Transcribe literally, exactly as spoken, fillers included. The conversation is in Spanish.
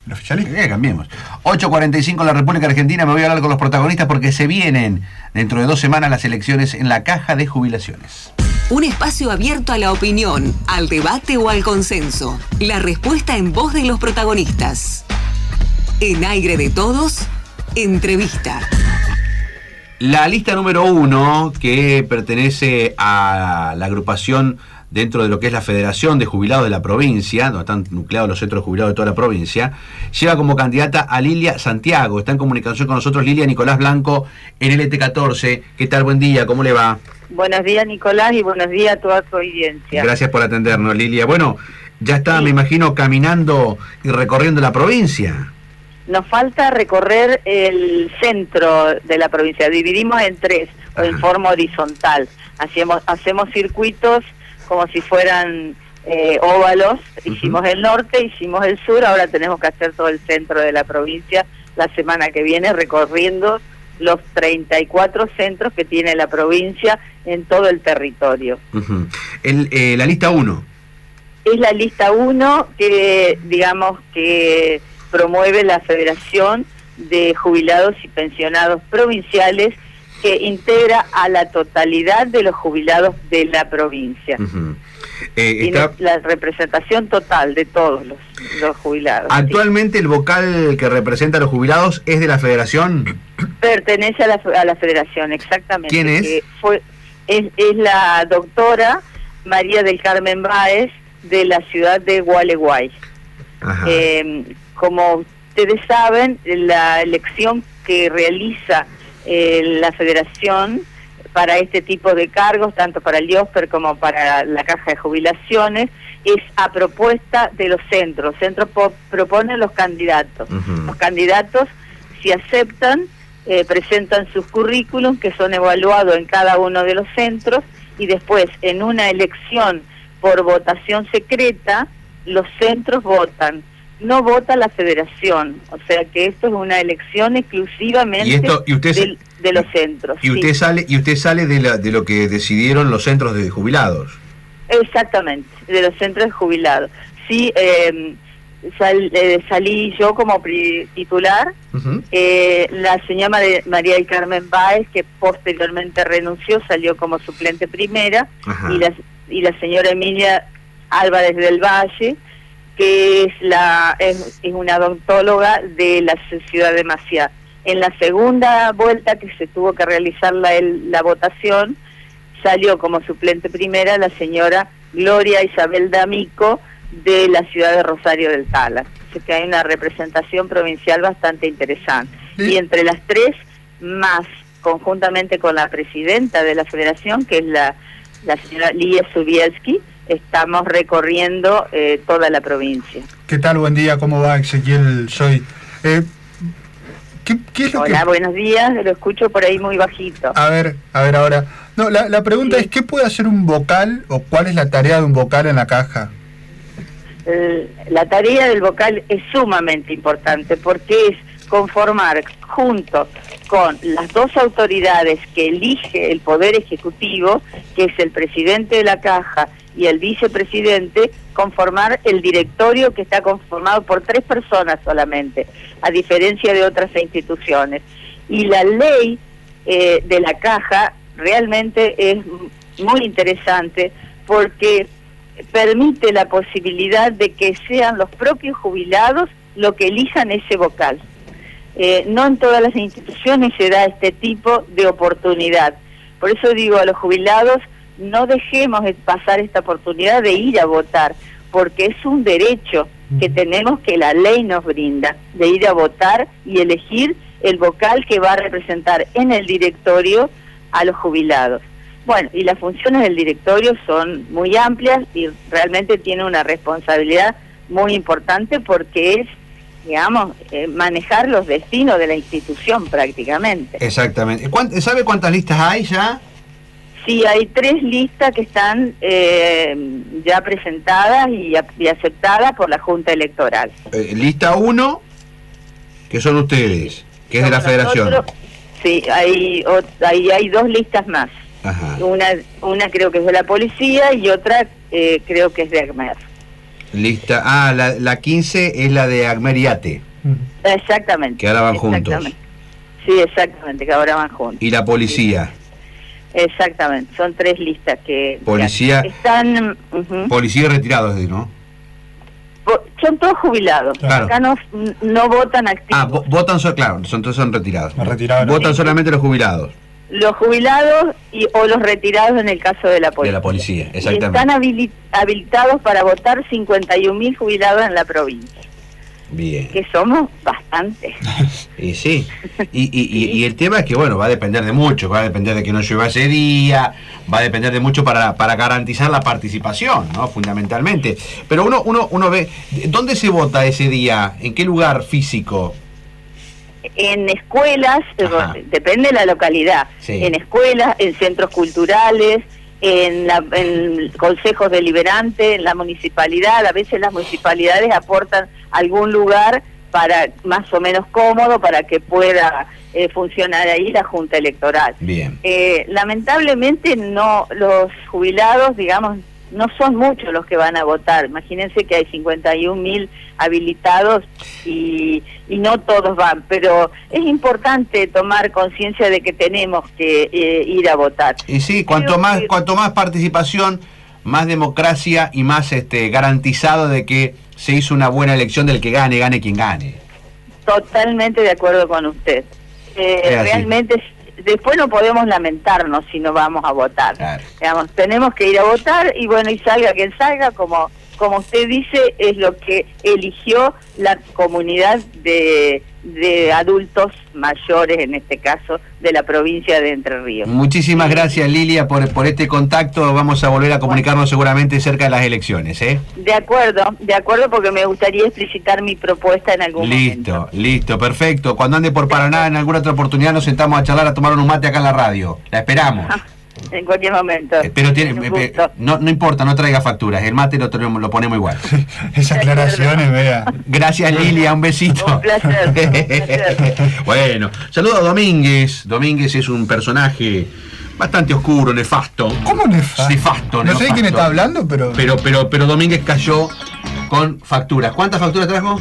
el oficialismo. Eh, cambiemos. ocho cuarenta y cinco en la República Argentina. Me voy a hablar con los protagonistas porque se vienen dentro de dos semanas las elecciones en la Caja de Jubilaciones. Un espacio abierto a la opinión, al debate o al consenso. La respuesta en voz de los protagonistas. En Aire de Todos, entrevista. La lista número uno, que pertenece a la agrupación dentro de lo que es la Federación de Jubilados de la provincia, donde están nucleados los centros de jubilados de toda la provincia, lleva como candidata a Lilia Santiago. Está en comunicación con nosotros Lilia Nicolás Blanco en L T catorce. ¿Qué tal? Buen día, ¿cómo le va? Buenos días, Nicolás, y buenos días a toda tu audiencia. Gracias por atendernos, Lilia. Bueno, ya está, sí. Me imagino, caminando y recorriendo la provincia. Nos falta recorrer el centro de la provincia. Dividimos en tres, o en forma horizontal. Hacemos, hacemos circuitos como si fueran eh, óvalos. Uh-huh. Hicimos el norte, hicimos el sur, ahora tenemos que hacer todo el centro de la provincia la semana que viene, recorriendo los treinta y cuatro centros que tiene la provincia en todo el territorio. Uh-huh. el, eh, la lista uno. Es la lista uno que, digamos, que promueve la Federación de Jubilados y Pensionados Provinciales, que integra a la totalidad de los jubilados de la provincia. Uh-huh. eh, está... la representación total de todos los, los jubilados. ¿Actualmente sí. el vocal que representa a los jubilados es de la Federación? Pertenece a la, a la Federación, exactamente. ¿Quién es? Que fue, es? Es la doctora María del Carmen Báez, de la ciudad de Gualeguay. Eh, como ustedes saben, la elección que realiza Eh, la Federación para este tipo de cargos, tanto para el IOSPER como para la Caja de Jubilaciones, es a propuesta de los centros. Los centros proponen los candidatos. Uh-huh. Los candidatos, si aceptan, eh, presentan sus currículums, que son evaluados en cada uno de los centros, y después, en una elección por votación secreta, los centros votan. No vota la Federación, o sea que esto es una elección exclusivamente ¿Y esto, y usted, de, de los centros. Y usted sí. sale y usted sale de, la, de lo que decidieron los centros de jubilados. Exactamente, de los centros de jubilados. Sí, eh, sal, eh, salí yo como titular, uh-huh. eh, la señora María del Carmen Báez, que posteriormente renunció, salió como suplente primera, uh-huh. y la, y la señora Emilia Álvarez del Valle, que es la es, es una odontóloga de la ciudad de Maciá. En la segunda vuelta que se tuvo que realizar la, el, la votación, salió como suplente primera la señora Gloria Isabel D'Amico, de la ciudad de Rosario del Tala. Así que hay una representación provincial bastante interesante. ¿Sí? Y entre las tres, más conjuntamente con la presidenta de la Federación, que es la, la señora Lilia Zubielski, estamos recorriendo eh, toda la provincia. ¿Qué tal? Buen día, ¿cómo va? Ezequiel soy. Eh, ¿qué, qué es lo Hola, que... buenos días, lo escucho por ahí muy bajito. A ver, a ver ahora. No, la, la pregunta sí. es, ¿qué puede hacer un vocal o cuál es la tarea de un vocal en la caja? Eh, la tarea del vocal es sumamente importante porque es conformar junto con las dos autoridades que elige el Poder Ejecutivo, que es el presidente de la Caja y el vicepresidente, conformar el directorio, que está conformado por tres personas solamente, a diferencia de otras instituciones. Y la ley eh, de la Caja realmente es muy interesante porque permite la posibilidad de que sean los propios jubilados los que elijan ese vocal. Eh, no en todas las instituciones se da este tipo de oportunidad. Por eso digo a los jubilados, no dejemos pasar esta oportunidad de ir a votar, porque es un derecho que tenemos, que la ley nos brinda, de ir a votar y elegir el vocal que va a representar en el directorio a los jubilados. Bueno, y las funciones del directorio son muy amplias y realmente tiene una responsabilidad muy importante porque es, digamos, eh, manejar los destinos de la institución prácticamente. Exactamente. ¿Sabe cuántas listas hay ya? Sí, hay tres listas que están eh, ya presentadas y, y aceptadas por la Junta Electoral. Eh, lista uno, que son ustedes, que es de la Federación. Nosotros, sí, hay, hay, hay dos listas más. Ajá. Una una creo que es de la policía y otra eh, creo que es de ACMER. Lista. Ah, la, la quince es la de Agmeriate. Exactamente. Que ahora van juntos. Sí, exactamente, que ahora van juntos. Y la policía. Exactamente, son tres listas que... Policía. Que están... Uh-huh. Policía retirados, ¿no? Son todos jubilados. Claro. Acá no, no votan activos. Ah, vo votan, so claro, son, todos son retirados. retirados votan sí. solamente los jubilados. Los jubilados y o los retirados en el caso de la policía. De la policía, exactamente. Y están habili habilitados para votar cincuenta y un mil jubilados en la provincia. Bien. Que somos bastantes. Y sí. Y, y, y, y el tema es que, bueno, va a depender de mucho. Va a depender de que no llueva ese día. Va a depender de mucho para, para garantizar la participación, ¿no? Fundamentalmente. Pero uno, uno, uno ve, ¿dónde se vota ese día? ¿En qué lugar físico? En escuelas, Ajá. depende de la localidad. Sí. En escuelas, en centros culturales, en, la, en consejos deliberantes, en la municipalidad. A veces las municipalidades aportan algún lugar para más o menos cómodo para que pueda eh, funcionar ahí la Junta Electoral. Bien. Eh, lamentablemente no, los jubilados, digamos, no son muchos los que van a votar. Imagínense que hay cincuenta y un mil habilitados y, y no todos van, pero es importante tomar conciencia de que tenemos que eh, ir a votar. Y sí, cuanto Creo más, que... cuanto más participación, más democracia y más este garantizado de que se hizo una buena elección del que gane, gane quien gane. Totalmente de acuerdo con usted. Eh, realmente después no podemos lamentarnos si no vamos a votar. Claro. Digamos, tenemos que ir a votar y bueno, y salga quien salga, como como usted dice, es lo que eligió la comunidad de, de adultos mayores, en este caso, de la provincia de Entre Ríos. Muchísimas gracias, Lilia, por, por este contacto. Vamos a volver a comunicarnos seguramente cerca de las elecciones, ¿eh? De acuerdo, de acuerdo, porque me gustaría explicitar mi propuesta en algún listo, momento. Listo, listo, perfecto. Cuando ande por Paraná, en alguna otra oportunidad, nos sentamos a charlar, a tomar un mate acá en la radio. La esperamos. En cualquier momento. Eh, pero tiene, eh, eh, no, no importa, no traiga facturas. El mate lo, tenemos, lo ponemos igual. Esa aclaración es vea. Gracias, Lilia, un besito. Un placer, un placer. Bueno, saludo a Domínguez. Domínguez es un personaje bastante oscuro, nefasto. ¿Cómo nefasto? Nefasto, No sé de quién está hablando, pero... Pero, pero, pero Domínguez cayó con facturas. ¿Cuántas facturas trajo?